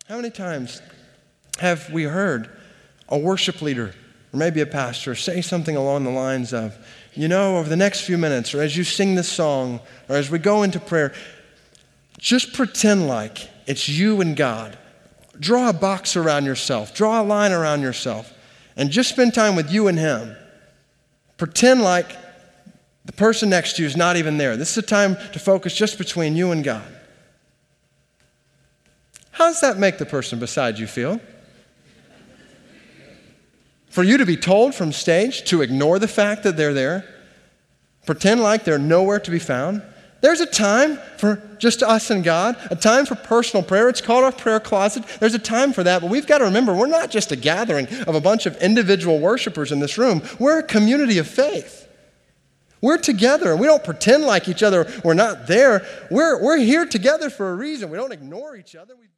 How many times have we heard a worship leader or maybe a pastor say something along the lines of, over the next few minutes, or as you sing this song, or as we go into prayer, just pretend like it's you and God. Draw a box around yourself. Draw a line around yourself. And just spend time with you and Him. Pretend like the person next to you is not even there. This is a time to focus just between you and God. How does that make the person beside you feel? For you to be told from stage to ignore the fact that they're there, pretend like they're nowhere to be found. There's a time for just us and God, a time for personal prayer. It's called our prayer closet. There's a time for that, but we've got to remember we're not just a gathering of a bunch of individual worshipers in this room. We're a community of faith. We're together, and we don't pretend like each other we're not there. We're here together for a reason. We don't ignore each other.